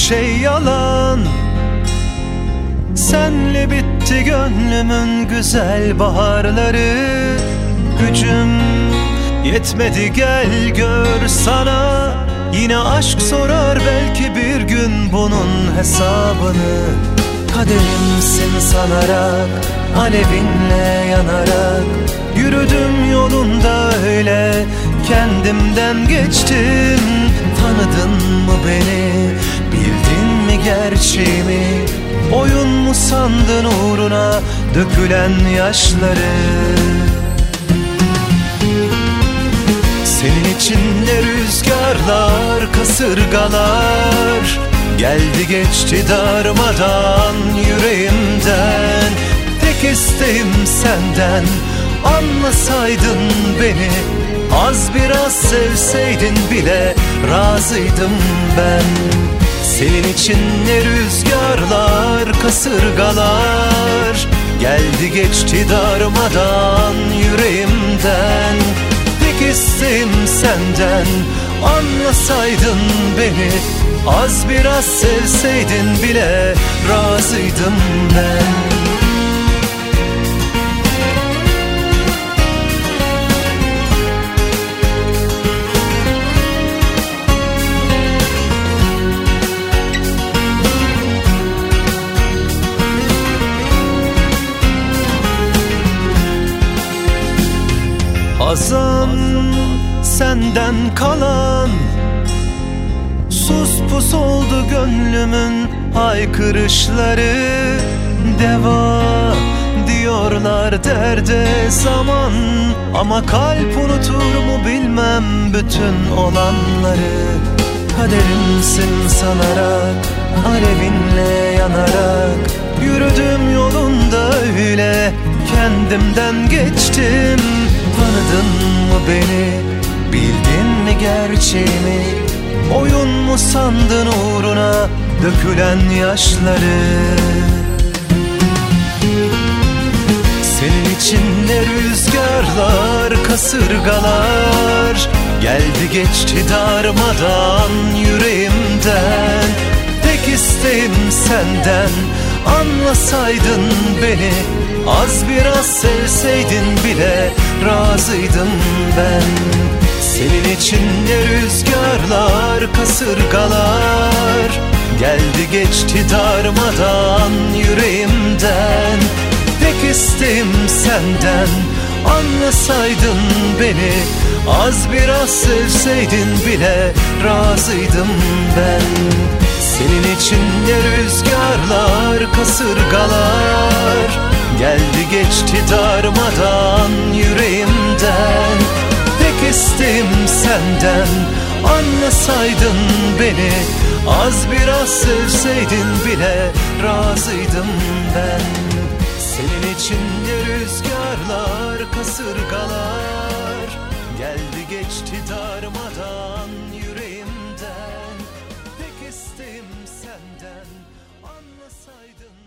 şey yalan. Senle bitti gönlümün güzel baharları. Gücüm yetmedi gel gör sana. Yine aşk sorar belki bir gün bunun hesabını. Kaderimsin sanarak, alevinle yanarak yürüdüm yolunda öyle, kendimden geçtim. Tanıdın mı beni, bildin mi gerçeğimi? Oyun mu sandın uğruna dökülen yaşları? Senin için ne rüzgarlar, kasırgalar geldi geçti darmadan yüreğimden. Tek isteğim senden, anlasaydın beni. Az biraz sevseydin bile razıydım ben. Senin için ne rüzgarlar, kasırgalar geldi geçti darmadan yüreğimden. Tek isteğim senden, anlasaydın beni. Az biraz sevseydin bile razıydım ben. Hazan senden kalan, sus pus oldu gönlümün haykırışları. Deva diyorlar derde zaman, ama kalp unutur mu bilmem bütün olanları. Kaderimsin sanarak, alevinle yanarak yürüdüm yolunda öyle, kendimden geçtim. Tanıdın mı beni, bildin mi gerçeğimi? Oyun mu sandın uğruna dökülen yaşları? Senin için ne rüzgarlar, kasırgalar geldi geçti darmadan yüreğimden. Tek isteğim senden, anlasaydın beni. Az biraz sevseydin bile razıydım ben. Senin için ne rüzgarlar, kasırgalar geldi geçti darmadan yüreğimden. Tek isteğim senden, anlasaydın beni. Az biraz sevseydin bile razıydım ben. Senin için ne rüzgarlar, kasırgalar geldi geçti darmadan yüreğimden. Tek isteğim senden, anlasaydın beni. Az biraz sevseydin bile razıydım ben. Senin için ne rüzgarlar, kasırgalar geldi geçti darmadan yüreğimden. Tek isteğim senden, anlasaydın